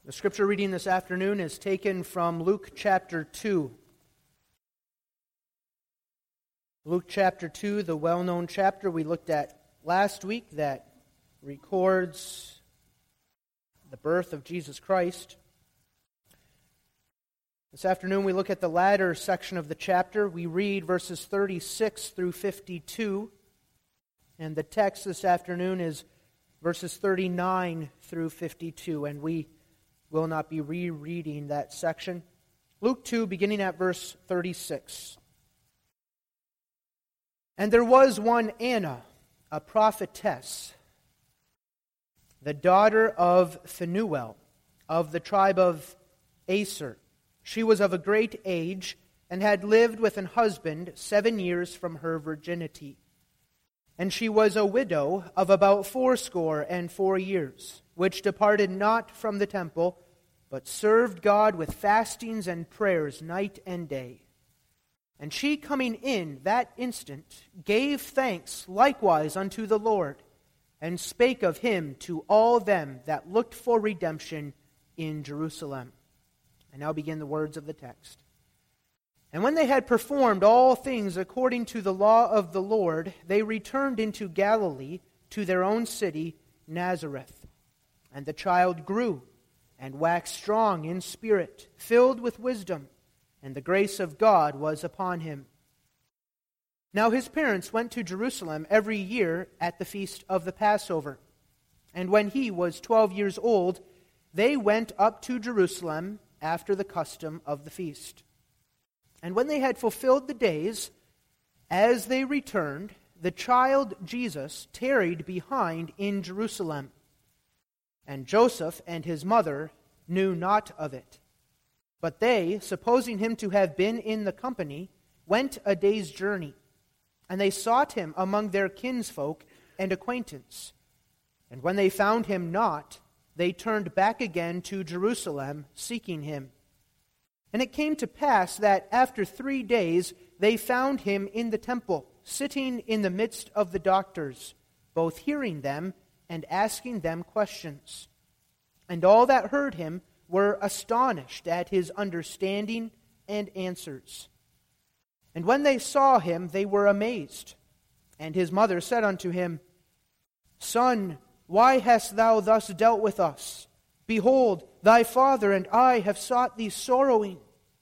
The scripture reading this afternoon is taken from Luke chapter 2. Luke chapter 2, the well-known chapter we looked at last week that records the birth of Jesus Christ. This afternoon we look at the latter section of the chapter. We read verses 36 through 52. And the text this afternoon is verses 39 through 52. And we will not be rereading that section. Luke 2, beginning at verse 36. And there was one Anna, a prophetess, the daughter of Phanuel, of the tribe of Aser. She was of a great age, and had lived with an husband 7 years from her virginity. And she was a widow of about 84 years, which departed not from the temple, but served God with fastings and prayers night and day. And she coming in that instant gave thanks likewise unto the Lord, and spake of him to all them that looked for redemption in Jerusalem. I now begin the words of the text. And when they had performed all things according to the law of the Lord, they returned into Galilee to their own city, Nazareth. And the child grew and waxed strong in spirit, filled with wisdom, and the grace of God was upon him. Now his parents went to Jerusalem every year at the feast of the Passover. And when he was 12 years old, they went up to Jerusalem after the custom of the feast. And when they had fulfilled the days, as they returned, the child Jesus tarried behind in Jerusalem. And Joseph and his mother knew not of it. But they, supposing him to have been in the company, went a day's journey. And they sought him among their kinsfolk and acquaintance. And when they found him not, they turned back again to Jerusalem, seeking him. And it came to pass that after 3 days they found him in the temple, sitting in the midst of the doctors, both hearing them and asking them questions. And all that heard him were astonished at his understanding and answers. And when they saw him, they were amazed. And his mother said unto him, Son, why hast thou thus dealt with us? Behold, thy father and I have sought thee sorrowing.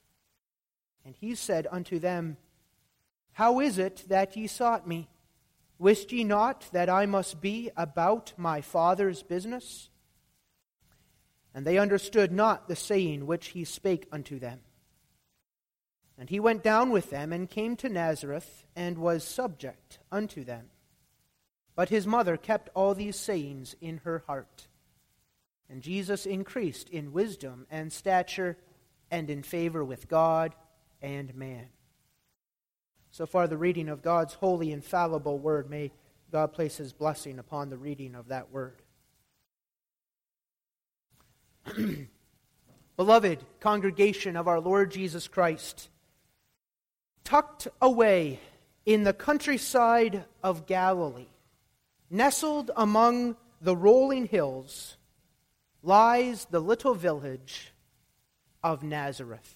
And he said unto them, How is it that ye sought me? Wist ye not that I must be about my Father's business? And they understood not the saying which he spake unto them. And he went down with them, and came to Nazareth, and was subject unto them. But his mother kept all these sayings in her heart. And Jesus increased in wisdom and stature, and in favor with God and man. So far the reading of God's holy, infallible word. May God place his blessing upon the reading of that word. Beloved congregation of our Lord Jesus Christ, tucked away in the countryside of Galilee, nestled among the rolling hills, lies the little village of Nazareth.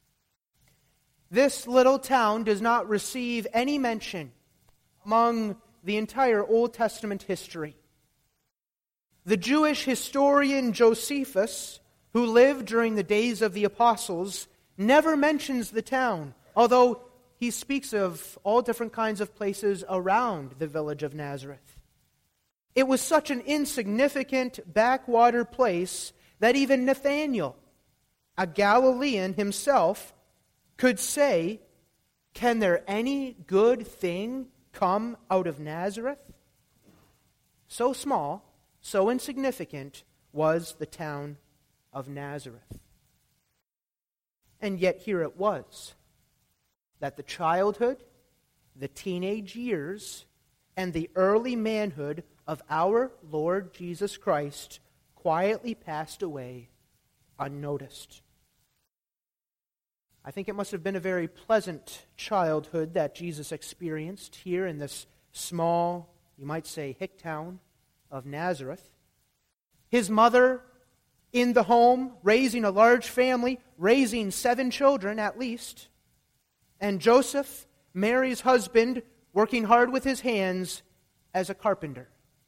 This little town does not receive any mention among the entire Old Testament history. The Jewish historian Josephus, who lived during the days of the apostles, never mentions the town, although he speaks of all different kinds of places around the village of Nazareth. It was such an insignificant backwater place that even Nathanael, a Galilean himself, could say, Can there any good thing come out of Nazareth? So small, so insignificant was the town of Nazareth. And yet here it was, that the childhood, the teenage years, and the early manhood of our Lord Jesus Christ quietly passed away unnoticed. I think it must have been a very pleasant childhood that Jesus experienced here in this small, you might say, hick town of Nazareth. His mother in the home, raising a large family, raising 7 children at least. And Joseph, Mary's husband, working hard with his hands as a carpenter.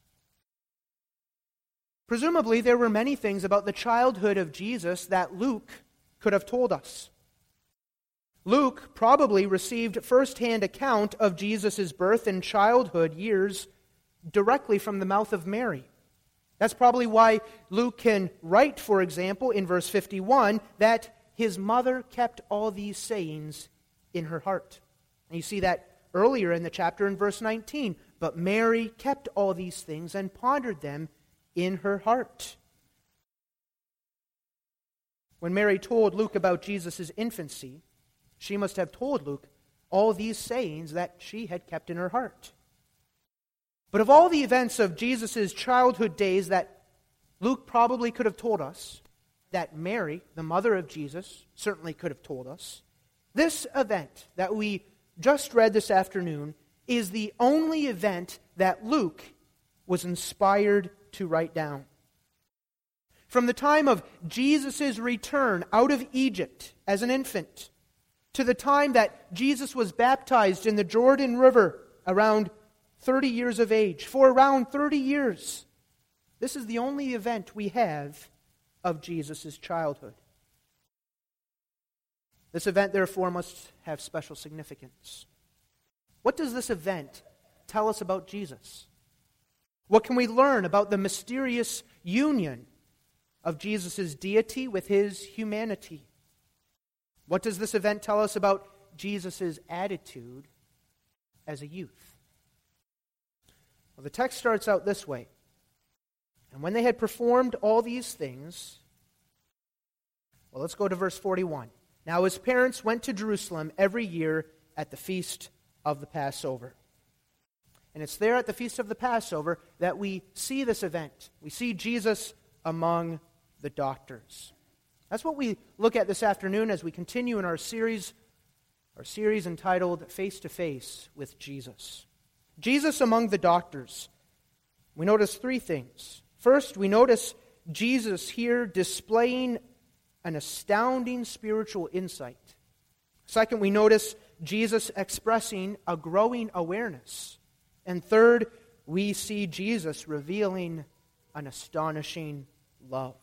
Presumably, there were many things about the childhood of Jesus that Luke could have told us. Luke probably received first-hand account of Jesus' birth and childhood years directly from the mouth of Mary. That's probably why Luke can write, for example, in verse 51, that his mother kept all these sayings in her heart. And you see that earlier in the chapter in verse 19. But Mary kept all these things and pondered them in her heart. When Mary told Luke about Jesus' infancy, she must have told Luke all these sayings that she had kept in her heart. But of all the events of Jesus' childhood days that Luke probably could have told us, that Mary, the mother of Jesus, certainly could have told us, this event that we just read this afternoon is the only event that Luke was inspired to write down. From the time of Jesus' return out of Egypt as an infant to the time that Jesus was baptized in the Jordan River around 30 years of age, for around 30 years, this is the only event we have of Jesus' childhood. This event, therefore, must have special significance. What does this event tell us about Jesus? What can we learn about the mysterious union of Jesus' deity with his humanity? What does this event tell us about Jesus' attitude as a youth? Well, the text starts out this way. And when they had performed all these things, well, let's go to verse 41. Now his parents went to Jerusalem every year at the feast of the Passover. And it's there at the feast of the Passover that we see this event. We see Jesus among the doctors. That's what we look at this afternoon as we continue in our series entitled Face to Face with Jesus. Jesus among the doctors. We notice 3 things. First, we notice Jesus here displaying an astounding spiritual insight. Second, we notice Jesus expressing a growing awareness. And third, we see Jesus revealing an astonishing love.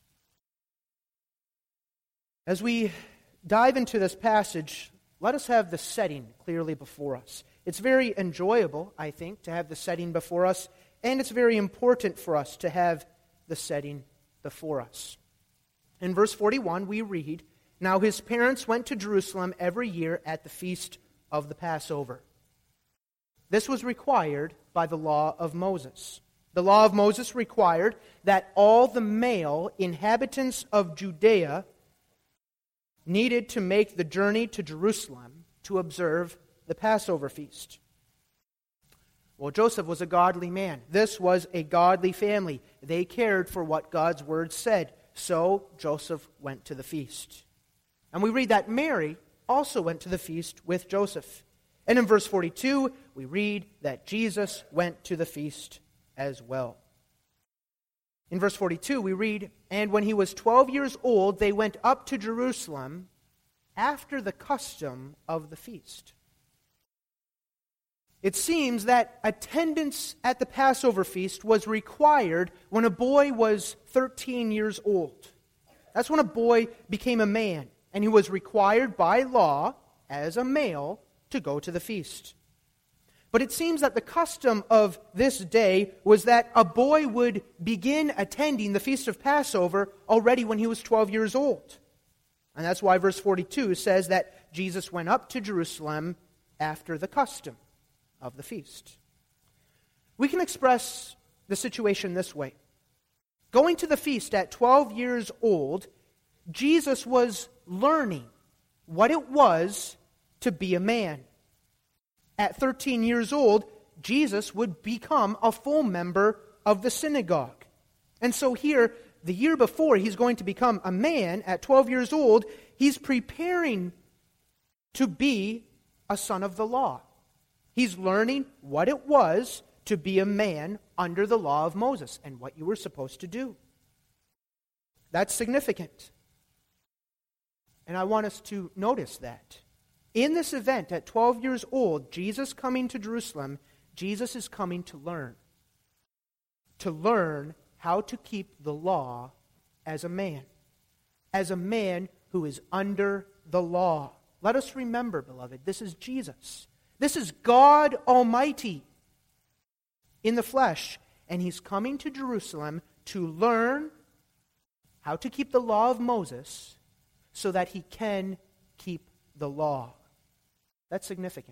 As we dive into this passage, let us have the setting clearly before us. It's very enjoyable, I think, to have the setting before us, and it's very important for us to have the setting before us. In verse 41, we read, "Now his parents went to Jerusalem every year at the feast of the Passover." This was required by the law of Moses. The law of Moses required that all the male inhabitants of Judea needed to make the journey to Jerusalem to observe the Passover feast. Well, Joseph was a godly man. This was a godly family. They cared for what God's word said. So Joseph went to the feast. And we read that Mary also went to the feast with Joseph. And in verse 42, we read that Jesus went to the feast as well. In verse 42, we read, "And when he was 12 years old, they went up to Jerusalem after the custom of the feast." It seems that attendance at the Passover feast was required when a boy was 13 years old. That's when a boy became a man, and he was required by law, as a male, to go to the feast. But it seems that the custom of this day was that a boy would begin attending the Feast of Passover already when he was 12 years old. And that's why verse 42 says that Jesus went up to Jerusalem after the custom of the feast. We can express the situation this way. Going to the feast at 12 years old, Jesus was learning what it was to be a man. At 13 years old, Jesus would become a full member of the synagogue. And so here, the year before he's going to become a man, at 12 years old, he's preparing to be a son of the law. He's learning what it was to be a man under the law of Moses and what you were supposed to do. That's significant. And I want us to notice that. In this event, at 12 years old, Jesus coming to Jerusalem, Jesus is coming to learn. To learn how to keep the law as a man. As a man who is under the law. Let us remember, beloved, this is Jesus. This is God Almighty in the flesh. And He's coming to Jerusalem to learn how to keep the law of Moses so that He can keep the law. That's significant.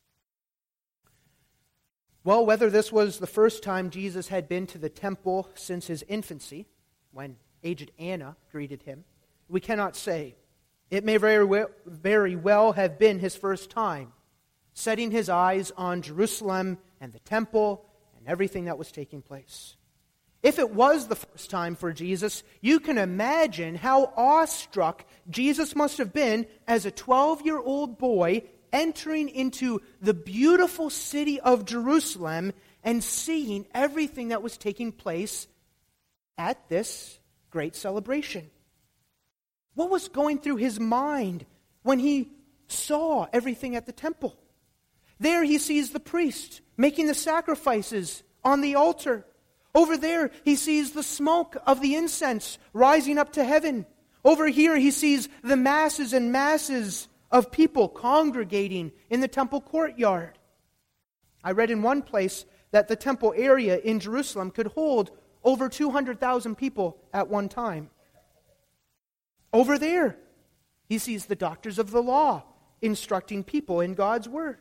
Well, whether this was the first time Jesus had been to the temple since his infancy, when aged Anna greeted him, we cannot say. It may very well have been his first time, setting his eyes on Jerusalem and the temple and everything that was taking place. If it was the first time for Jesus, you can imagine how awestruck Jesus must have been as a 12-year-old boy entering into the beautiful city of Jerusalem and seeing everything that was taking place at this great celebration. What was going through his mind when he saw everything at the temple? There he sees the priest making the sacrifices on the altar. Over there he sees the smoke of the incense rising up to heaven. Over here he sees the masses and masses of people congregating in the temple courtyard. I read in one place that the temple area in Jerusalem could hold over 200,000 people at one time. Over there, he sees the doctors of the law instructing people in God's word.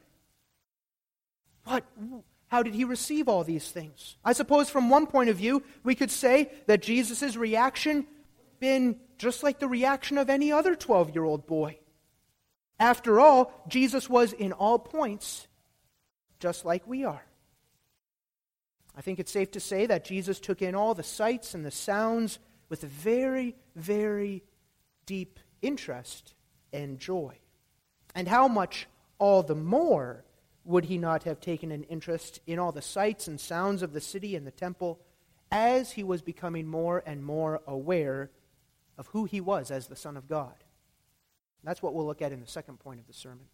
How did he receive all these things? I suppose from one point of view, we could say that Jesus' reaction been just like the reaction of any other 12-year-old boy. After all, Jesus was in all points just like we are. I think it's safe to say that Jesus took in all the sights and the sounds with a very, very deep interest and joy. And how much all the more would he not have taken an interest in all the sights and sounds of the city and the temple as he was becoming more and more aware of who he was as the Son of God? That's what we'll look at in the second point of the sermon.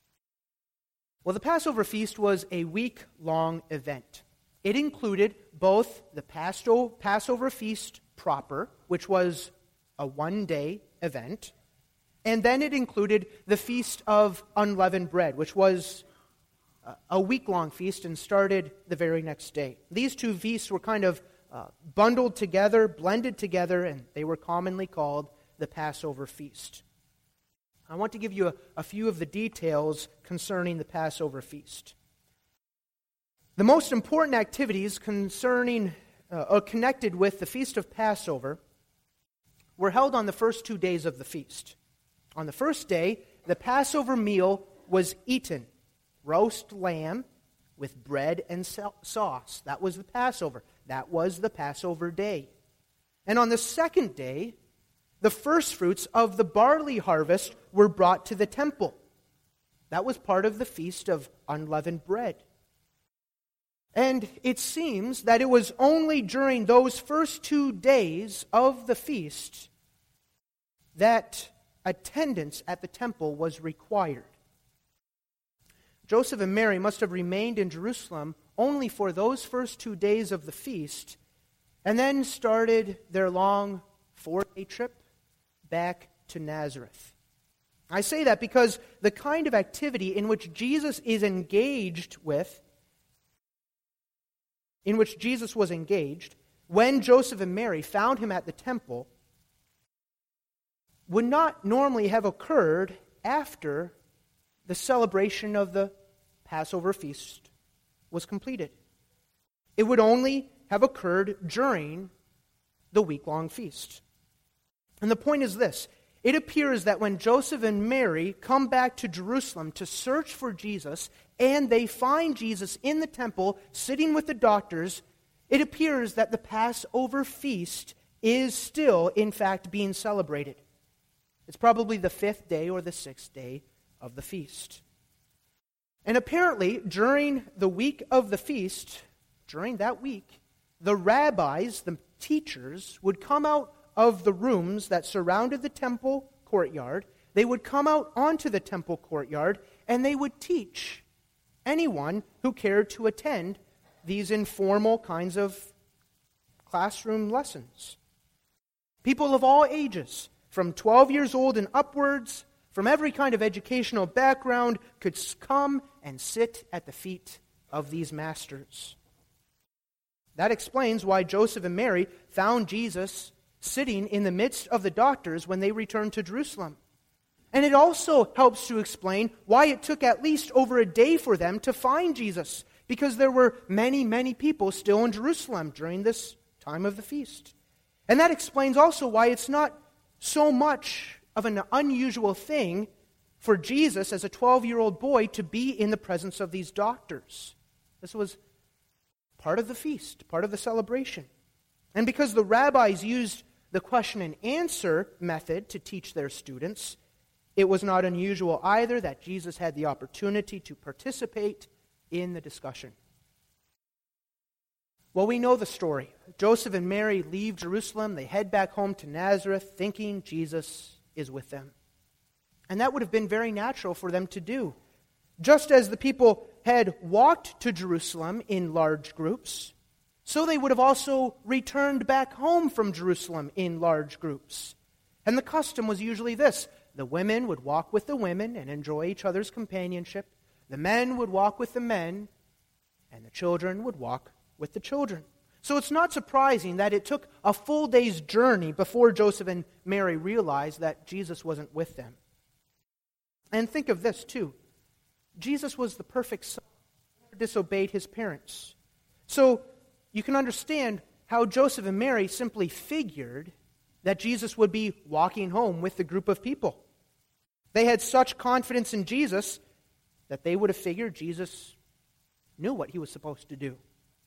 Well, the Passover feast was a week-long event. It included both the Passover feast proper, which was a one-day event, and then it included the Feast of Unleavened Bread, which was a week-long feast and started the very next day. These two feasts were kind of bundled together, blended together, and they were commonly called the Passover feast. I want to give you a few of the details concerning the Passover feast. The most important activities concerning or connected with the Feast of Passover were held on the first 2 days of the feast. On the first day, the Passover meal was eaten. Roast lamb with bread and sauce. That was the Passover. That was the Passover day. And on the second day, the first fruits of the barley harvest were brought to the temple. That was part of the Feast of Unleavened Bread. And it seems that it was only during those first 2 days of the feast that attendance at the temple was required. Joseph and Mary must have remained in Jerusalem only for those first 2 days of the feast, and then started their long 4-day trip back to Nazareth. I say that because the kind of activity in which Jesus was engaged when Joseph and Mary found him at the temple would not normally have occurred after the celebration of the Passover feast was completed. It would only have occurred during the week-long feast. And the point is this: it appears that when Joseph and Mary come back to Jerusalem to search for Jesus, and they find Jesus in the temple sitting with the doctors, it appears that the Passover feast is still, in fact, being celebrated. It's probably the 5th day or the 6th day of the feast. And apparently, during the week of the feast, during that week, the rabbis, the teachers, would come out of the rooms that surrounded the temple courtyard, they would come out onto the temple courtyard and they would teach anyone who cared to attend these informal kinds of classroom lessons. People of all ages, from 12 years old and upwards, from every kind of educational background, could come and sit at the feet of these masters. That explains why Joseph and Mary found Jesus sitting in the midst of the doctors when they returned to Jerusalem. And it also helps to explain why it took at least over a day for them to find Jesus, because there were many, many people still in Jerusalem during this time of the feast. And that explains also why it's not so much of an unusual thing for Jesus as a 12-year-old boy to be in the presence of these doctors. This was part of the feast, part of the celebration. And because the rabbis used the question and answer method to teach their students, it was not unusual either that Jesus had the opportunity to participate in the discussion. Well, we know the story. Joseph and Mary leave Jerusalem. They head back home to Nazareth thinking Jesus is with them. And that would have been very natural for them to do. Just as the people had walked to Jerusalem in large groups, so they would have also returned back home from Jerusalem in large groups. And the custom was usually this: the women would walk with the women and enjoy each other's companionship. The men would walk with the men, and the children would walk with the children. So it's not surprising that it took a full day's journey before Joseph and Mary realized that Jesus wasn't with them. And think of this too. Jesus was the perfect son who disobeyed his parents. So you can understand how Joseph and Mary simply figured that Jesus would be walking home with the group of people. They had such confidence in Jesus that they would have figured Jesus knew what he was supposed to do.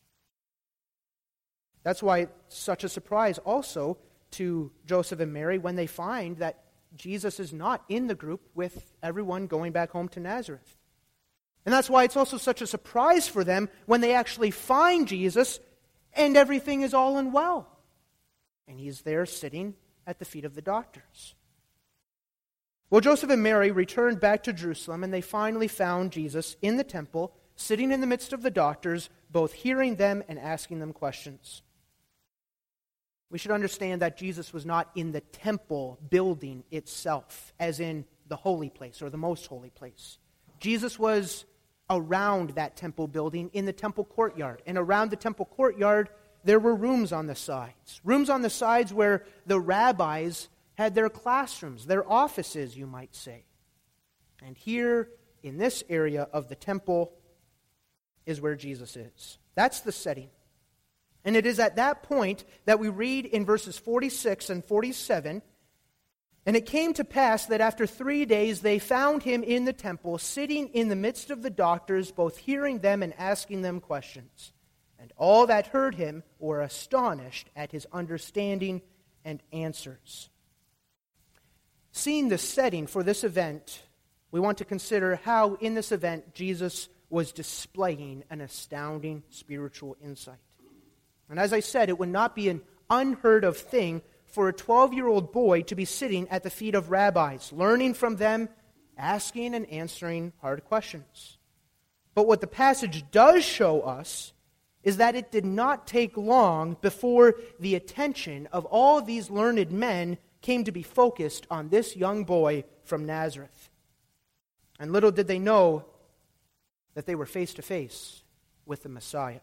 That's why it's such a surprise also to Joseph and Mary when they find that Jesus is not in the group with everyone going back home to Nazareth. And that's why it's also such a surprise for them when they actually find Jesus and everything is all and well. And he's there sitting at the feet of the doctors. Well, Joseph and Mary returned back to Jerusalem, and they finally found Jesus in the temple, sitting in the midst of the doctors, both hearing them and asking them questions. We should understand that Jesus was not in the temple building itself, as in the holy place or the most holy place. Jesus was around that temple building in the temple courtyard. And around the temple courtyard, there were rooms on the sides. Rooms on the sides where the rabbis had their classrooms, their offices, you might say. And here, in this area of the temple, is where Jesus is. That's the setting. And it is at that point that we read in verses 46 and 47, "And it came to pass that after 3 days they found him in the temple, sitting in the midst of the doctors, both hearing them and asking them questions. And all that heard him were astonished at his understanding and answers." Seeing the setting for this event, we want to consider how in this event Jesus was displaying an astounding spiritual insight. And as I said, it would not be an unheard of thing for a 12-year-old boy to be sitting at the feet of rabbis, learning from them, asking and answering hard questions. But what the passage does show us is that it did not take long before the attention of all these learned men came to be focused on this young boy from Nazareth. And little did they know that they were face to face with the Messiah.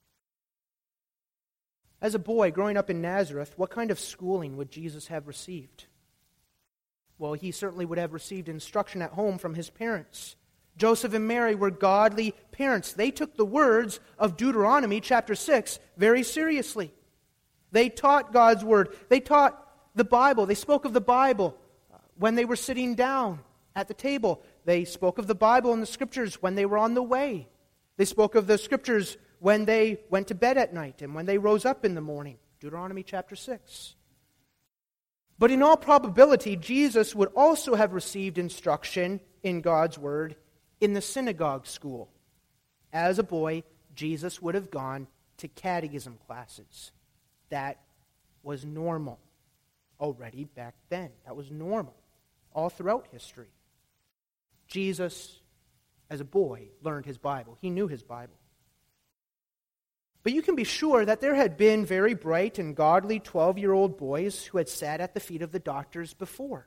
As a boy growing up in Nazareth, what kind of schooling would Jesus have received? Well, he certainly would have received instruction at home from his parents. Joseph and Mary were godly parents. They took the words of Deuteronomy chapter 6 very seriously. They taught God's word. They taught the Bible. They spoke of the Bible when they were sitting down at the table. They spoke of the Bible and the Scriptures when they were on the way. They spoke of the Scriptures when they went to bed at night and when they rose up in the morning. Deuteronomy chapter 6. But in all probability, Jesus would also have received instruction in God's Word in the synagogue school. As a boy, Jesus would have gone to catechism classes. That was normal. already back then. That was normal all throughout history. Jesus, as a boy, learned his Bible. He knew his Bible. But you can be sure that there had been very bright and godly 12-year-old boys who had sat at the feet of the doctors before,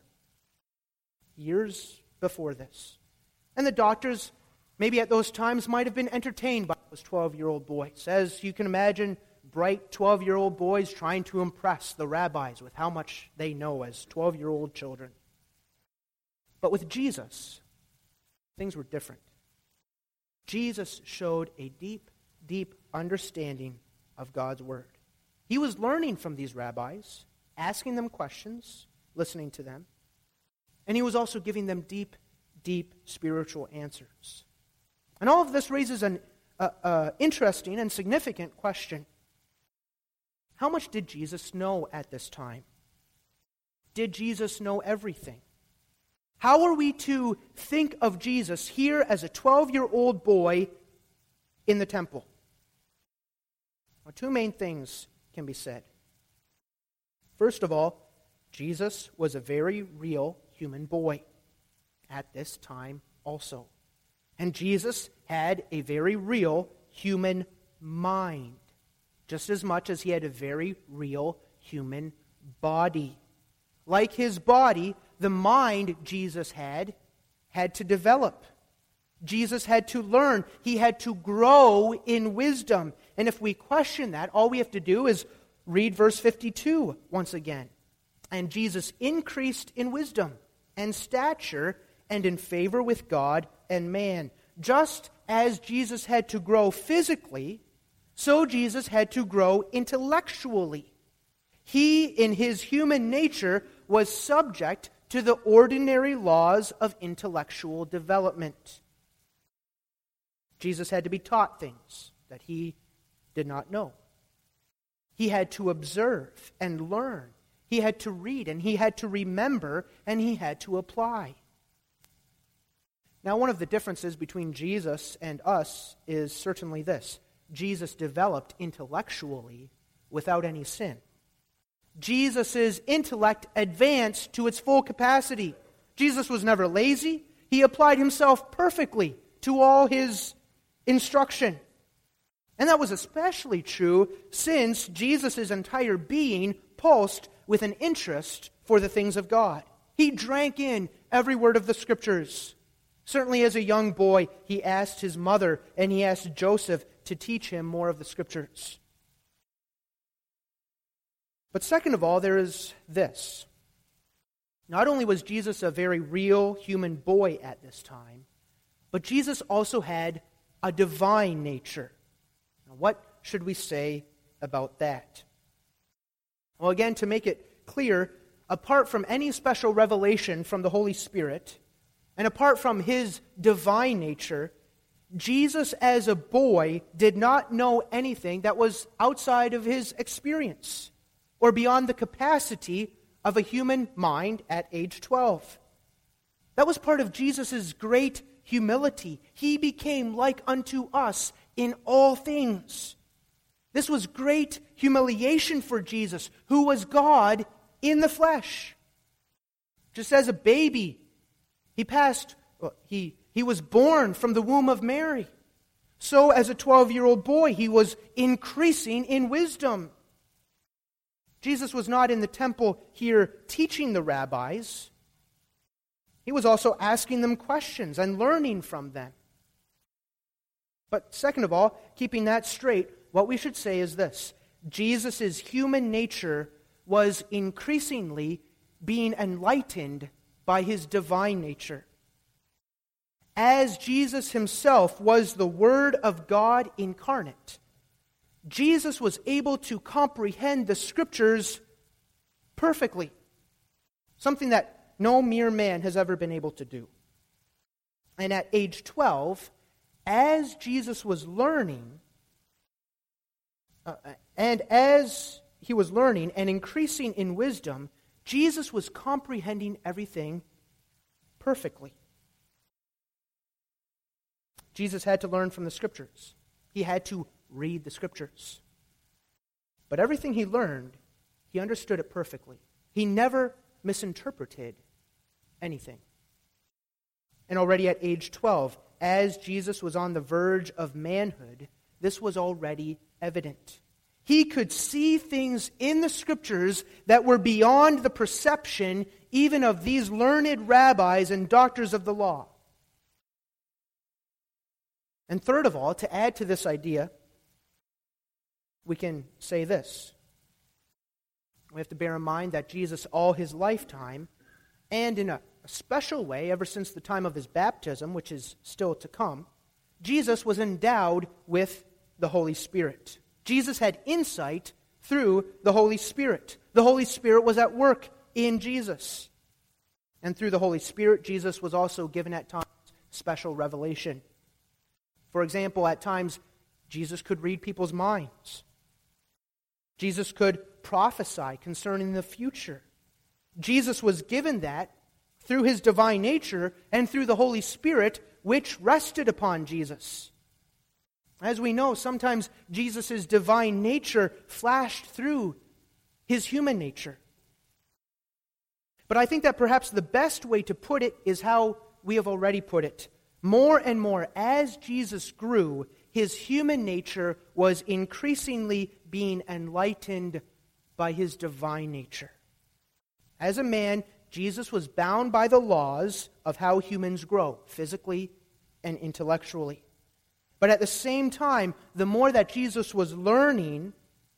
years before this. And the doctors, maybe at those times, might have been entertained by those 12-year-old boys. As you can imagine, bright 12-year-old boys trying to impress the rabbis with how much they know as 12-year-old children. But with Jesus, things were different. Jesus showed a deep, deep understanding of God's Word. He was learning from these rabbis, asking them questions, listening to them, and he was also giving them deep, deep spiritual answers. And all of this raises an interesting and significant question. How much did Jesus know at this time? Did Jesus know everything? How are we to think of Jesus here as a 12-year-old boy in the temple? Well, two main things can be said. First of all, Jesus was a very real human boy at this time also. And Jesus had a very real human mind, just as much as he had a very real human body. Like his body, the mind Jesus had to develop. Jesus had to learn. He had to grow in wisdom. And if we question that, all we have to do is read verse 52 once again. And Jesus increased in wisdom and stature and in favor with God and man. Just as Jesus had to grow physically, so Jesus had to grow intellectually. He, in his human nature, was subject to the ordinary laws of intellectual development. Jesus had to be taught things that he did not know. He had to observe and learn. He had to read, and he had to remember, and he had to apply. Now, one of the differences between Jesus and us is certainly this. Jesus developed intellectually without any sin. Jesus' intellect advanced to its full capacity. Jesus was never lazy. He applied himself perfectly to all his instruction. And that was especially true since Jesus' entire being pulsed with an interest for the things of God. He drank in every word of the Scriptures. Certainly as a young boy, he asked his mother and he asked Joseph to teach him more of the Scriptures. But second of all, there is this. Not only was Jesus a very real human boy at this time, but Jesus also had a divine nature. Now, what should we say about that? Well, again, to make it clear, apart from any special revelation from the Holy Spirit, and apart from his divine nature, Jesus as a boy did not know anything that was outside of his experience or beyond the capacity of a human mind at age 12. That was part of Jesus' great humility. He became like unto us in all things. This was great humiliation for Jesus, who was God in the flesh. Just as a baby, he was born from the womb of Mary. So as a 12-year-old boy, he was increasing in wisdom. Jesus was not in the temple here teaching the rabbis. He was also asking them questions and learning from them. But second of all, keeping that straight, what we should say is this. Jesus' human nature was increasingly being enlightened by his divine nature. As Jesus himself was the Word of God incarnate, Jesus was able to comprehend the Scriptures perfectly, something that no mere man has ever been able to do. And at age 12, as Jesus was learning, and increasing in wisdom, Jesus was comprehending everything perfectly. Jesus had to learn from the Scriptures. He had to read the Scriptures. But everything he learned, he understood it perfectly. He never misinterpreted anything. And already at age 12, as Jesus was on the verge of manhood, this was already evident. He could see things in the Scriptures that were beyond the perception even of these learned rabbis and doctors of the law. And third of all, to add to this idea, we can say this. We have to bear in mind that Jesus, all his lifetime, and in a special way, ever since the time of his baptism, which is still to come, Jesus was endowed with the Holy Spirit. Jesus had insight through the Holy Spirit. The Holy Spirit was at work in Jesus. And through the Holy Spirit, Jesus was also given at times special revelation. For example, at times, Jesus could read people's minds. Jesus could prophesy concerning the future. Jesus was given that through his divine nature and through the Holy Spirit, which rested upon Jesus. As we know, sometimes Jesus' divine nature flashed through his human nature. But I think that perhaps the best way to put it is how we have already put it. More and more, as Jesus grew, his human nature was increasingly being enlightened by his divine nature. As a man, Jesus was bound by the laws of how humans grow, physically and intellectually. But at the same time, the more that Jesus was learning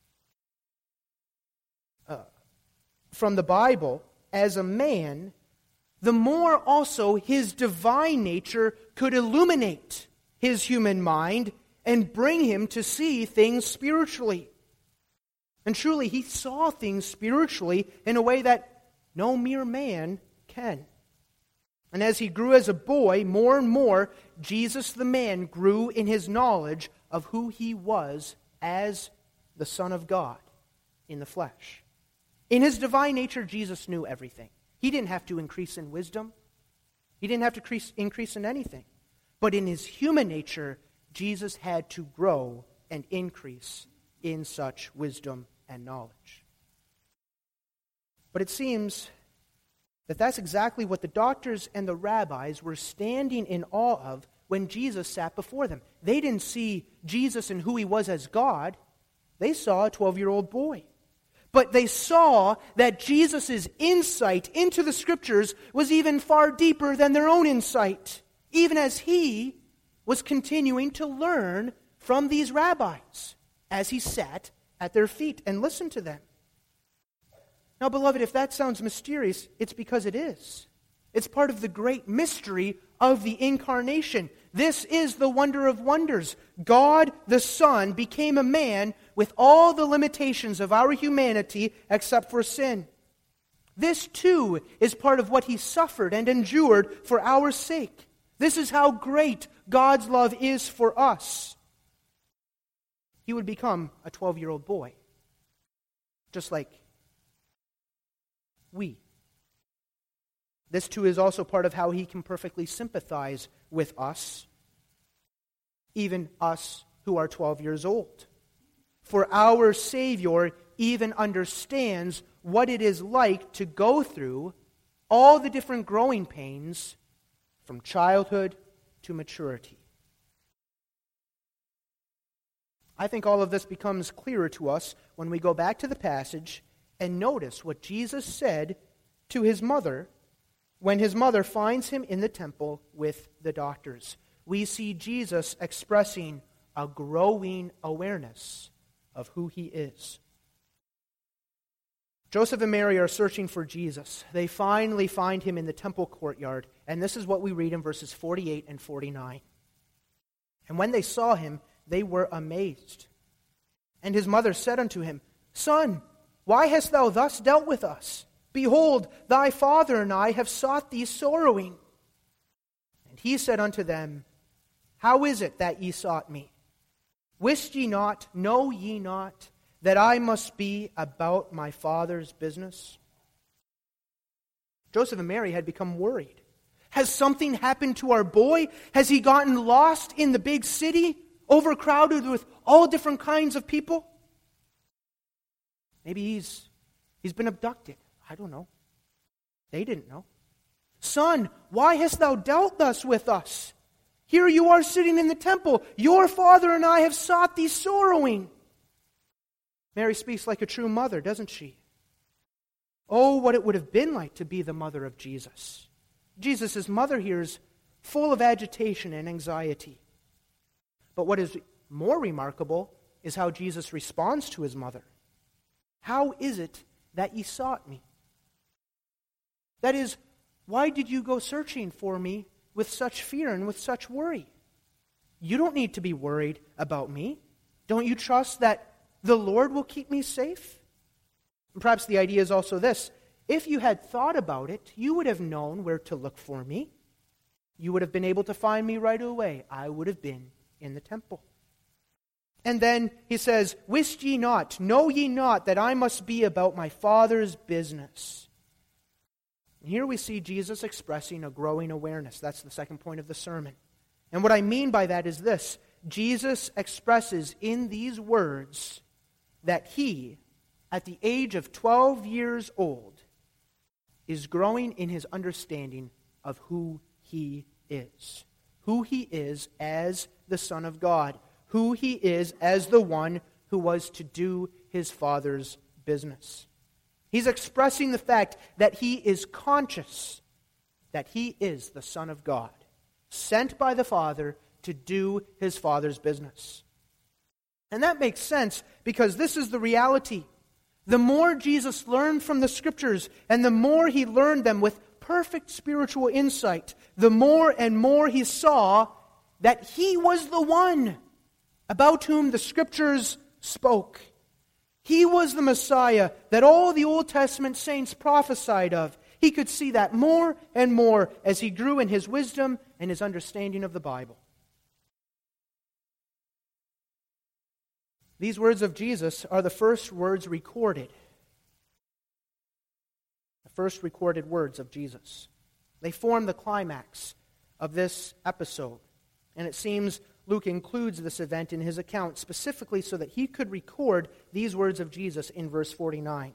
from the Bible as a man, the more also his divine nature could illuminate his human mind and bring him to see things spiritually. And truly, he saw things spiritually in a way that no mere man can. And as he grew as a boy, more and more, Jesus the man grew in his knowledge of who he was as the Son of God in the flesh. In his divine nature, Jesus knew everything. He didn't have to increase in wisdom. He didn't have to increase in anything. But in his human nature, Jesus had to grow and increase in such wisdom and knowledge. But it seems that that's exactly what the doctors and the rabbis were standing in awe of when Jesus sat before them. They didn't see Jesus and who he was as God. They saw a 12-year-old boy. But they saw that Jesus' insight into the Scriptures was even far deeper than their own insight, even as he was continuing to learn from these rabbis as he sat at their feet and listened to them. Now, beloved, if that sounds mysterious, it's because it is. It's part of the great mystery of the Incarnation. This is the wonder of wonders. God the Son became a man with all the limitations of our humanity except for sin. This, too, is part of what he suffered and endured for our sake. This is how great God's love is for us. He would become a 12-year-old boy, just like we. This too is also part of how he can perfectly sympathize with us, even us who are 12 years old. For our Savior even understands what it is like to go through all the different growing pains from childhood to maturity. I think all of this becomes clearer to us when we go back to the passage and notice what Jesus said to his mother when his mother finds him in the temple with the doctors. We see Jesus expressing a growing awareness of who he is. Joseph and Mary are searching for Jesus. They finally find him in the temple courtyard, and this is what we read in verses 48 and 49. And when they saw him, they were amazed. And his mother said unto him, Son, why hast thou thus dealt with us? Behold, thy father and I have sought thee sorrowing. And he said unto them, How is it that ye sought me? Wist ye not, know ye not, that I must be about my Father's business? Joseph and Mary had become worried. Has something happened to our boy? Has he gotten lost in the big city, overcrowded with all different kinds of people? Maybe he's been abducted. I don't know. They didn't know. Son, why hast thou dealt thus with us? Here you are sitting in the temple. Your father and I have sought thee sorrowing. Mary speaks like a true mother, doesn't she? Oh, what it would have been like to be the mother of Jesus. Jesus' mother here is full of agitation and anxiety. But what is more remarkable is how Jesus responds to his mother. How is it that ye sought me? That is, why did you go searching for me with such fear and with such worry? You don't need to be worried about me. Don't you trust that the Lord will keep me safe? And perhaps the idea is also this. If you had thought about it, you would have known where to look for me. You would have been able to find me right away. I would have been in the temple. And then he says, wist ye not, know ye not, that I must be about my Father's business? And here we see Jesus expressing a growing awareness. That's the second point of the sermon. And what I mean by that is this. Jesus expresses in these words that he, at the age of 12 years old, is growing in his understanding of who he is. Who he is as the Son of God. Who he is as the one who was to do his Father's business. He's expressing the fact that he is conscious that he is the Son of God, sent by the Father to do his Father's business. And that makes sense because this is the reality. The more Jesus learned from the Scriptures and the more he learned them with perfect spiritual insight, the more and more he saw that he was the one about whom the Scriptures spoke. He was the Messiah that all the Old Testament saints prophesied of. He could see that more and more as he grew in his wisdom and his understanding of the Bible. These words of Jesus are the first words recorded. The first recorded words of Jesus. They form the climax of this episode. And it seems Luke includes this event in his account specifically so that he could record these words of Jesus in verse 49.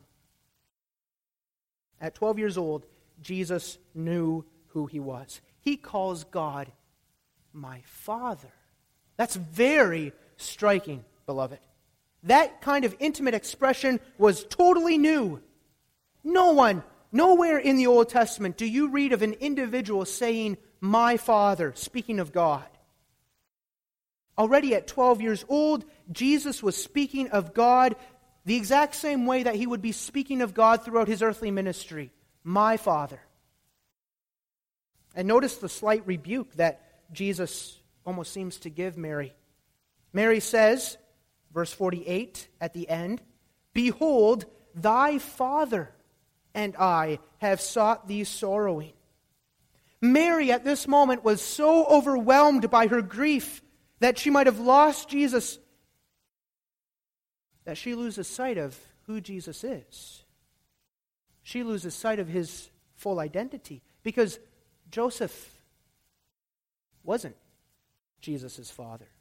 At 12 years old, Jesus knew who he was. He calls God my Father. That's very striking, beloved. That kind of intimate expression was totally new. Nowhere in the Old Testament do you read of an individual saying, my Father, speaking of God. Already at 12 years old, Jesus was speaking of God the exact same way that he would be speaking of God throughout his earthly ministry. My Father. And notice the slight rebuke that Jesus almost seems to give Mary. Mary says, verse 48 at the end, behold, thy Father and I have sought thee sorrowing. Mary at this moment was so overwhelmed by her grief that she might have lost Jesus, that she loses sight of who Jesus is. She loses sight of his full identity because Joseph wasn't Jesus' father.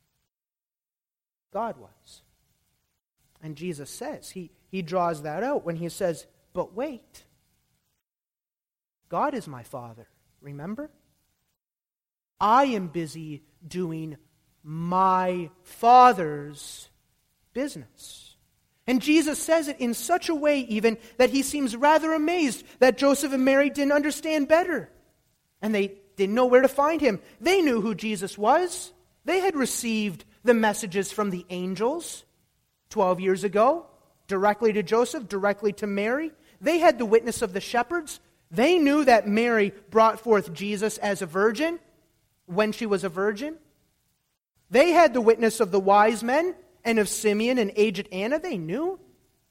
God was. And Jesus says, he draws that out when he says, but wait, God is my Father, remember? I am busy doing my Father's business. And Jesus says it in such a way even that he seems rather amazed that Joseph and Mary didn't understand better. And they didn't know where to find him. They knew who Jesus was. They had received the messages from the angels 12 years ago, directly to Joseph, directly to Mary. They had the witness of the shepherds. They knew that Mary brought forth Jesus as a virgin when she was a virgin. They had the witness of the wise men and of Simeon and aged Anna. They knew.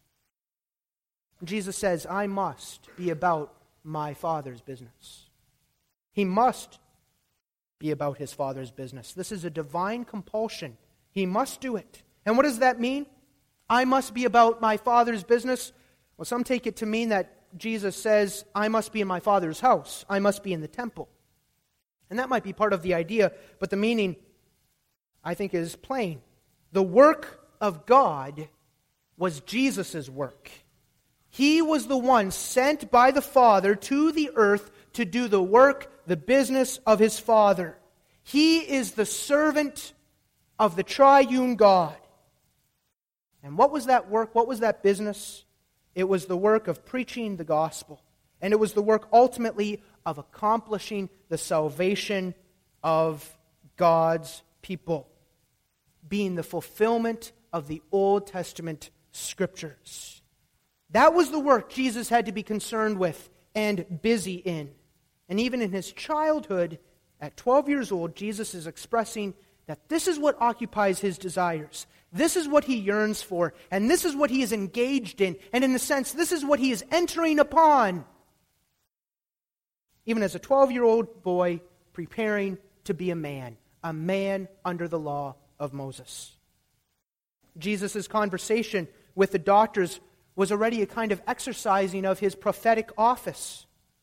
Jesus says, I must be about my Father's business. He must be about his Father's business. This is a divine compulsion. He must do it. And what does that mean? I must be about my Father's business. Well, some take it to mean that Jesus says, I must be in my Father's house. I must be in the temple. And that might be part of the idea, but the meaning, I think, is plain. The work of God was Jesus' work. He was the one sent by the Father to the earth to do the work, the business of His Father. He is the servant of the triune God. And what was that work? What was that business? It was the work of preaching the gospel. And it was the work ultimately of accomplishing the salvation of God's people, being the fulfillment of the Old Testament Scriptures. That was the work Jesus had to be concerned with and busy in. And even in His childhood, at 12 years old, Jesus is expressing that this is what occupies His desires. This is what He yearns for. And this is what He is engaged in. And in a sense, this is what He is entering upon. Even as a 12-year-old boy preparing to be a man under the law of Moses. Jesus' conversation with the doctors was already a kind of exercising of His prophetic office.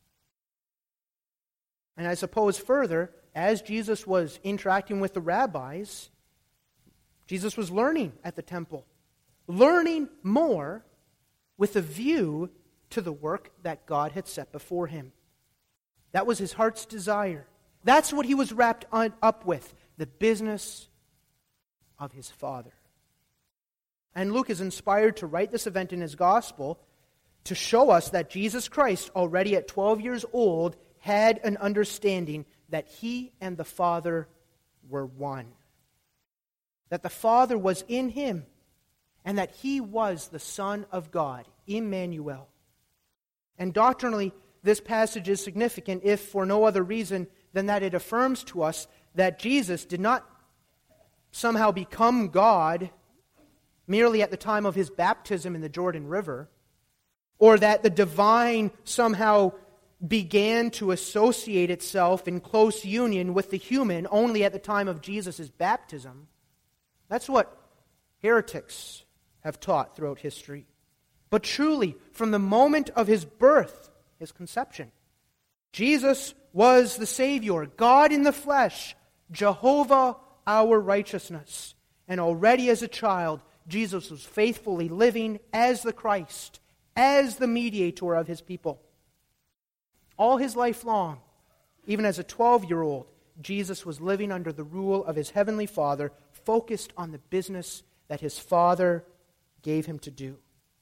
And I suppose further, as Jesus was interacting with the rabbis, Jesus was learning at the temple, learning more with a view to the work that God had set before Him. That was His heart's desire. That's what He was wrapped up with, the business of His Father. And Luke is inspired to write this event in his gospel to show us that Jesus Christ, already at 12 years old, had an understanding that He and the Father were one. That the Father was in Him, and that He was the Son of God, Emmanuel. And doctrinally, this passage is significant if for no other reason than that it affirms to us that Jesus did not somehow become God merely at the time of His baptism in the Jordan River, or that the divine somehow began to associate itself in close union with the human only at the time of Jesus' baptism. That's what heretics have taught throughout history. But truly, from the moment of His birth, His conception, Jesus was the Savior, God in the flesh, Jehovah our righteousness. And already as a child, Jesus was faithfully living as the Christ, as the mediator of His people. All His life long, even as a 12-year-old, Jesus was living under the rule of His heavenly Father, focused on the business that His Father gave Him to do.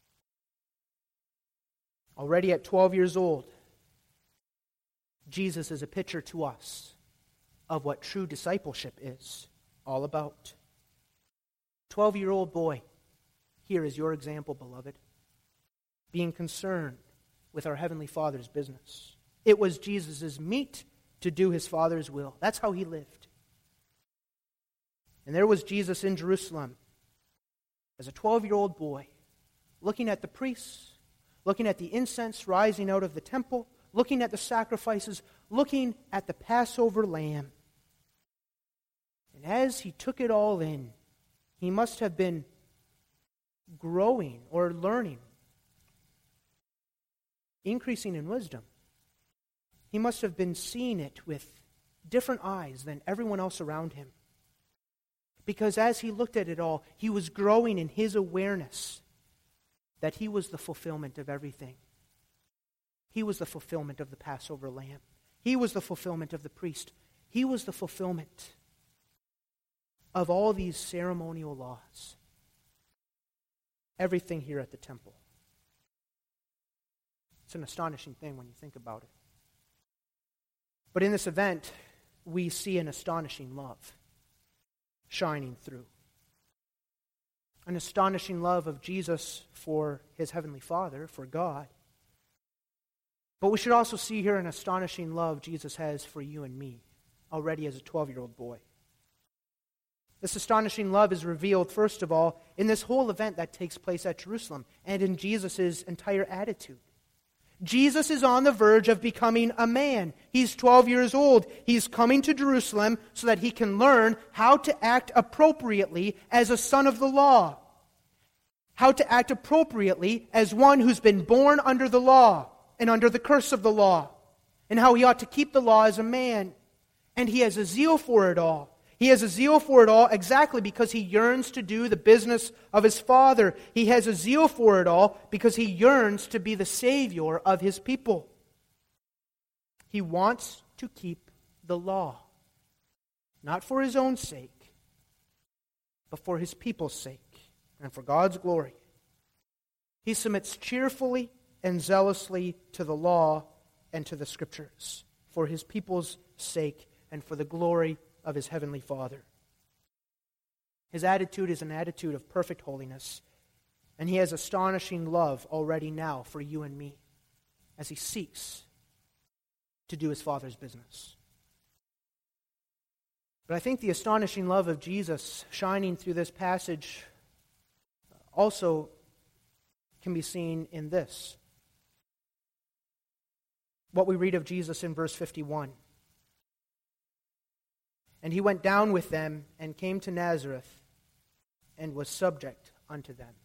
Already at 12 years old, Jesus is a picture to us of what true discipleship is all about. 12-year-old boy, here is your example, beloved, being concerned with our Heavenly Father's business. It was Jesus' meat to do His Father's will. That's how He lived. And there was Jesus in Jerusalem as a 12-year-old boy, looking at the priests, looking at the incense rising out of the temple, looking at the sacrifices, looking at the Passover lamb. And as He took it all in, He must have been growing or learning, increasing in wisdom. He must have been seeing it with different eyes than everyone else around Him. Because as He looked at it all, He was growing in His awareness that He was the fulfillment of everything. He was the fulfillment of the Passover lamb. He was the fulfillment of the priest. He was the fulfillment of all these ceremonial laws. Everything here at the temple. It's an astonishing thing when you think about it. But in this event, we see an astonishing love shining through. An astonishing love of Jesus for His Heavenly Father, for God. But we should also see here an astonishing love Jesus has for you and me, already as a 12-year-old boy. This astonishing love is revealed, first of all, in this whole event that takes place at Jerusalem and in Jesus' entire attitude. Jesus is on the verge of becoming a man. He's 12 years old. He's coming to Jerusalem so that he can learn how to act appropriately as a son of the law. How to act appropriately as one who's been born under the law and under the curse of the law. And how he ought to keep the law as a man. And he has a zeal for it all. He has a zeal for it all exactly because he yearns to do the business of his Father. He has a zeal for it all because he yearns to be the Savior of his people. He wants to keep the law, not for his own sake, but for his people's sake and for God's glory. He submits cheerfully and zealously to the law and to the Scriptures for his people's sake and for the glory of his heavenly Father. His attitude is an attitude of perfect holiness, and he has astonishing love already now for you and me as he seeks to do his Father's business. But I think the astonishing love of Jesus shining through this passage also can be seen in this. What we read of Jesus in verse 51. And he went down with them and came to Nazareth and was subject unto them.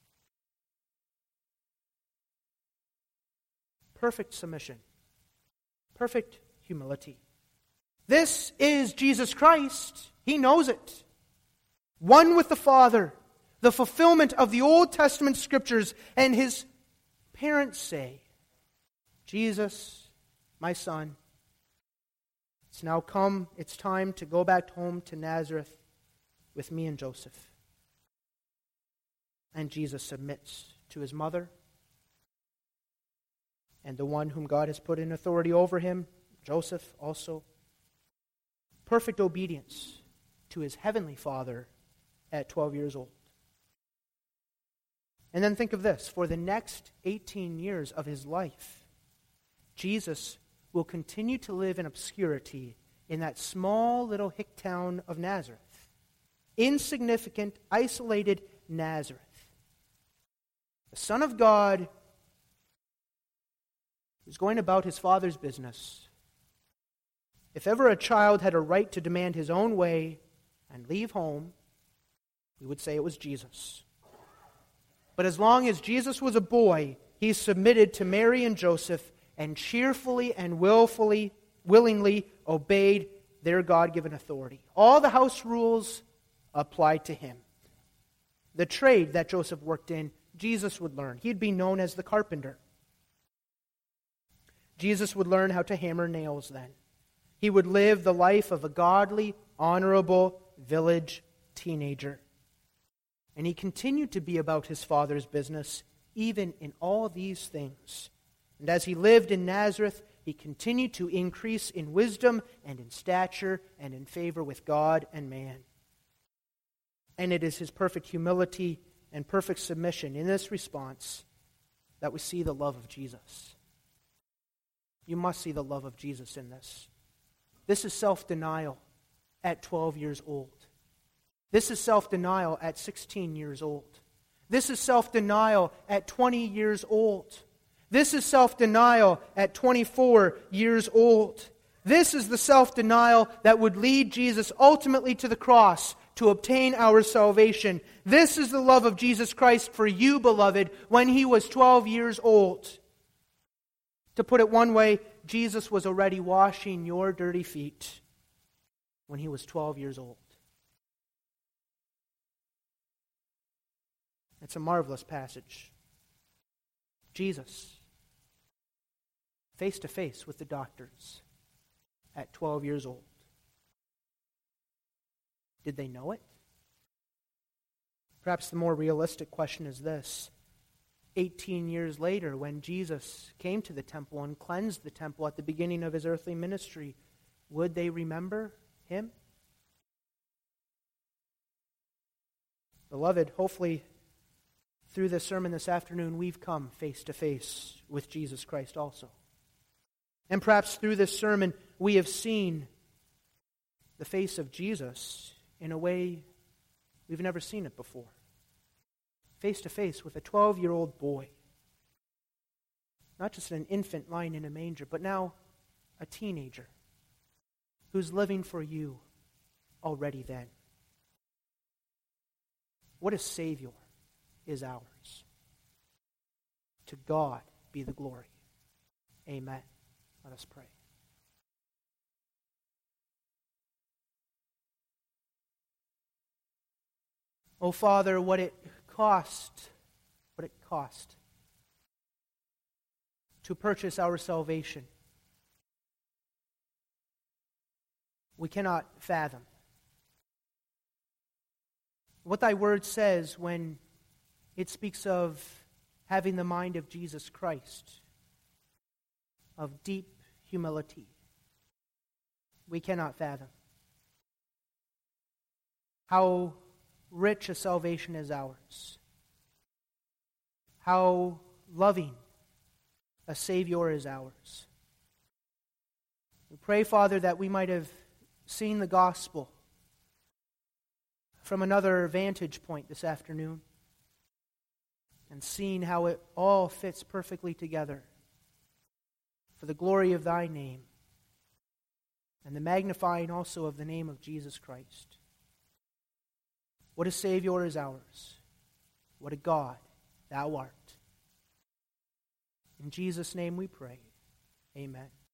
Perfect submission. Perfect humility. This is Jesus Christ. He knows it. One with the Father, the fulfillment of the Old Testament Scriptures, and his parents say, Jesus, my son, it's now come, it's time to go back home to Nazareth with me and Joseph. And Jesus submits to his mother and the one whom God has put in authority over him, Joseph also. Perfect obedience to his heavenly Father at 12 years old. And then think of this. For the next 18 years of his life, Jesus will continue to live in obscurity in that small little hick town of Nazareth. Insignificant, isolated Nazareth. The Son of God is going about his Father's business. If ever a child had a right to demand his own way and leave home, we would say it was Jesus. But as long as Jesus was a boy, he submitted to Mary and Joseph and cheerfully and willingly obeyed their God-given authority. All the house rules applied to him. The trade that Joseph worked in, Jesus would learn. He'd be known as the carpenter. Jesus would learn how to hammer nails then. He would live the life of a godly, honorable village teenager. And he continued to be about his Father's business, even in all these things. And as he lived in Nazareth, he continued to increase in wisdom and in stature and in favor with God and man. And it is his perfect humility and perfect submission in this response that we see the love of Jesus. You must see the love of Jesus in this. This is self-denial at 12 years old. This is self-denial at 16 years old. This is self-denial at 20 years old. This is self-denial at 24 years old. This is the self-denial that would lead Jesus ultimately to the cross to obtain our salvation. This is the love of Jesus Christ for you, beloved, when he was 12 years old. To put it one way, Jesus was already washing your dirty feet when he was 12 years old. It's a marvelous passage. Jesus, face to face with the doctors at 12 years old. Did they know it? Perhaps the more realistic question is this. 18 years later, when Jesus came to the temple and cleansed the temple at the beginning of his earthly ministry, would they remember him? Beloved, hopefully through this sermon this afternoon, we've come face to face with Jesus Christ also. And perhaps through this sermon, we have seen the face of Jesus in a way we've never seen it before. Face to face with a 12-year-old boy. Not just an infant lying in a manger, but now a teenager who's living for you already then. What a Savior is ours. To God be the glory. Amen. Let us pray. Oh, Father, what it cost to purchase our salvation, we cannot fathom. What thy word says when it speaks of having the mind of Jesus Christ, of deep humility, we cannot fathom. How rich a salvation is ours. How loving a Savior is ours. We pray, Father, that we might have seen the gospel from another vantage point this afternoon and seen how it all fits perfectly together for the glory of thy name and the magnifying also of the name of Jesus Christ. What a Savior is ours. What a God thou art. In Jesus' name we pray. Amen.